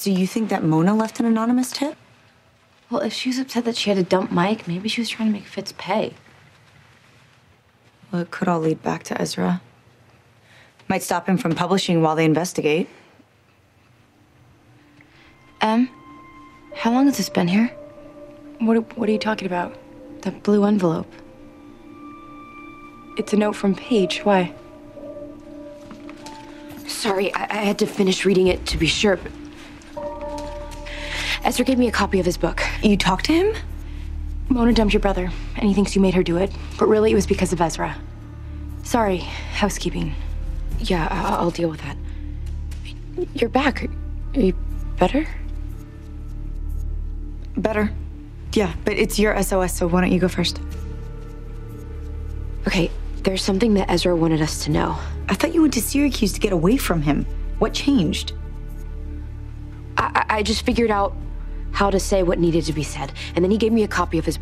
So you think that Mona left an anonymous tip? Well, if she was upset that she had to dump Mike, maybe she was trying to make Fitz pay. Well, it could all lead back to Ezra. Might stop him from publishing while they investigate. Em, how long has this been here? What are you talking about? That blue envelope. It's a note from Paige. Why? Sorry, I had to finish reading it to be sure, but Ezra gave me a copy of his book. You talked to him? Mona dumped your brother, and he thinks you made her do it. But really, it was because of Ezra. Sorry, housekeeping. Yeah, I'll deal with that. You're back. Are you better? Better. Yeah, but it's your SOS, so why don't you go first? Okay, there's something that Ezra wanted us to know. I thought you went to Syracuse to get away from him. What changed? I just figured out how to say what needed to be said, and then he gave me a copy of his